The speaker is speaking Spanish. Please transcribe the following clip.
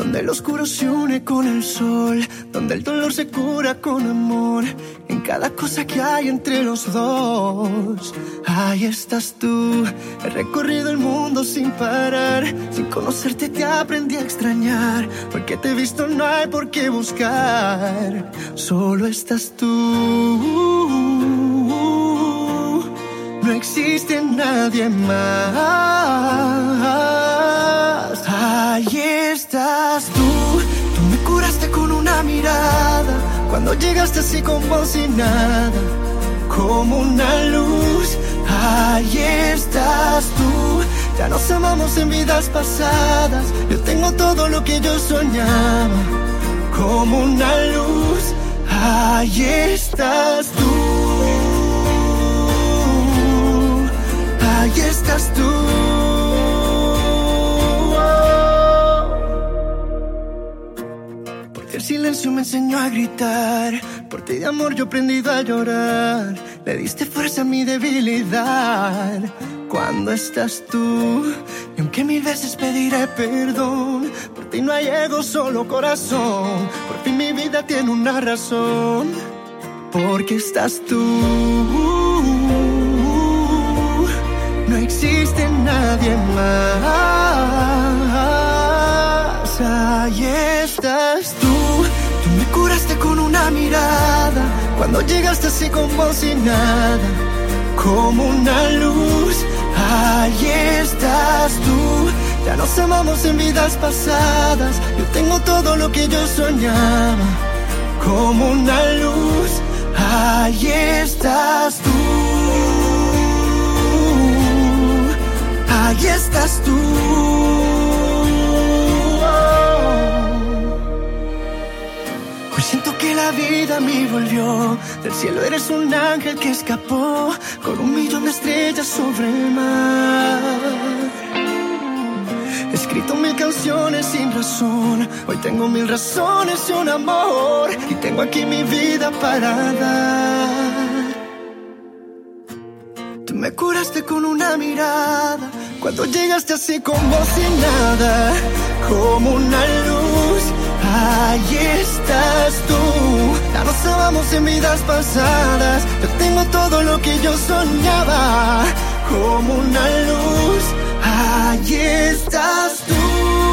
donde el oscuro se une con el sol, donde el dolor se cura con amor, en cada cosa que hay entre los dos. Ahí estás tú, he recorrido el mundo sin parar, sin conocerte te aprendí a extrañar, porque te he visto no hay por qué buscar, solo estás tú, no existe nadie más. Ahí estás tú me curaste con una mirada, cuando llegaste así con voz y nada, como una luz. Ahí estás tú, ya nos amamos en vidas pasadas, yo tengo todo lo que yo soñaba, como una luz. Ahí estás tú, ahí estás tú. El silencio me enseñó a gritar, por ti de amor yo he aprendido a llorar, le diste fuerza a mi debilidad. Cuando estás tú, y aunque mil veces pediré perdón, por ti no hay ego, solo corazón, por fin mi vida tiene una razón, porque estás tú, no existe nadie más. Ahí estás tú me curaste con una mirada, cuando llegaste así con voz y nada, como una luz. Ahí estás tú, ya nos amamos en vidas pasadas, yo tengo todo lo que yo soñaba, como una luz. Ahí estás tú, ahí estás tú. Siento que la vida me volvió, del cielo eres un ángel que escapó, con 1.000.000 de estrellas sobre el mar. He escrito 1000 canciones sin razón, hoy tengo 1000 razones y un amor, y tengo aquí mi vida para dar. Tú me curaste con una mirada, cuando llegaste así con voz y nada, como una luz. Ahí estás tú, ya nos amamos en vidas pasadas, yo tengo todo lo que yo soñaba, como una luz. Ahí estás tú.